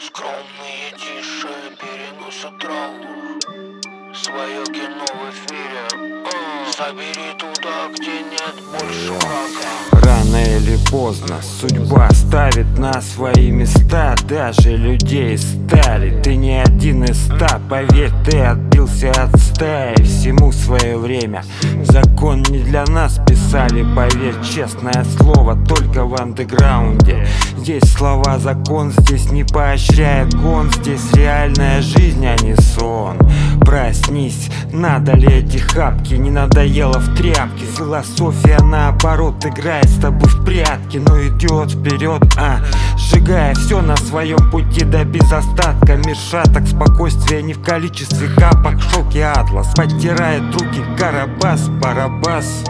Скромные тише переносят траур. Свое кино в эфире. Забери туда, где нет больше врага. Рано или поздно судьба ставит на свои места даже людей стали. Ты не один из 100, поверь, ты отбился от стаи. Всему свое время, закон не для нас писали, поверь, честное слово, только в андеграунде. Здесь слова закон, здесь не поощряет гон, здесь реальная жизнь, а не сон. Проснись, надо ли эти хапки, не надоело в тряпке. Философия наоборот играет с тобой в прятки, но идет вперед, сжигая все на своем пути, да без остатка. Мир шаток, спокойствие не в количестве капок. Шелк и атлас, подтирает руки Карабас-Барабас.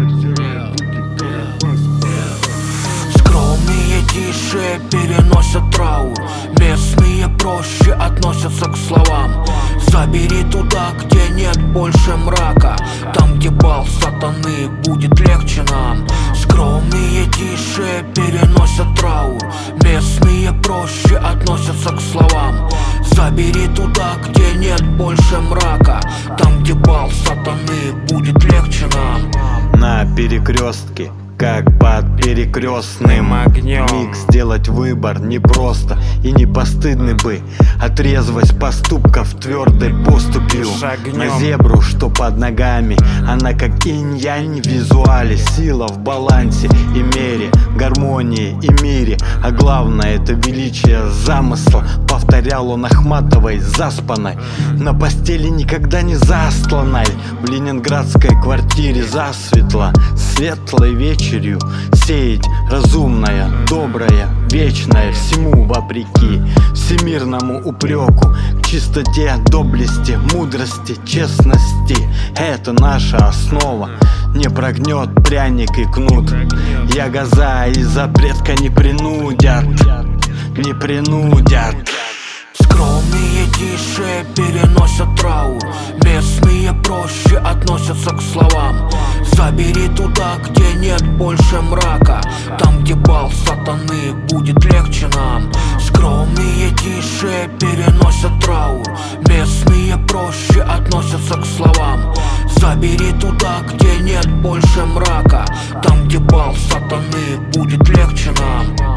Скромные тише переносят траур. Местные проще относятся к словам. Забери туда, где нет больше мрака. Там, где бал сатаны, будет легче нам. Скромные тише переносят траур. Местные проще относятся к словам. Забери туда, где нет больше мрака. Там, где бал сатаны, будет легче нам. На перекрестке, как под перекрестным огнем, миг сделать выбор непросто и не постыдный бы. Отрезвость поступков твердой поступью на зебру, что под ногами. Она как инь-янь в визуале, сила в балансе и мере, гармонии и мире. А главное это величие замысла. Повторял он Ахматовой заспанной, на постели никогда не застланной. В ленинградской квартире засветло, светлой вечерью сеять разумное, доброе, вечное, всему вопреки всемирному упреку, к чистоте, доблести, мудрости, честности. Это наша основа, не прогнет пряник и кнут. Ягоза из-за предка не принудят, не принудят. Скромные тише переносят траур. Местные проще относятся к словам. Забери туда, где нет больше мрака. Там, где бал сатаны, будет легче нам. Скромные тише переносят траур. Местные проще относятся к словам. Забери туда, где нет больше мрака. Там, где бал сатаны, будет легче нам.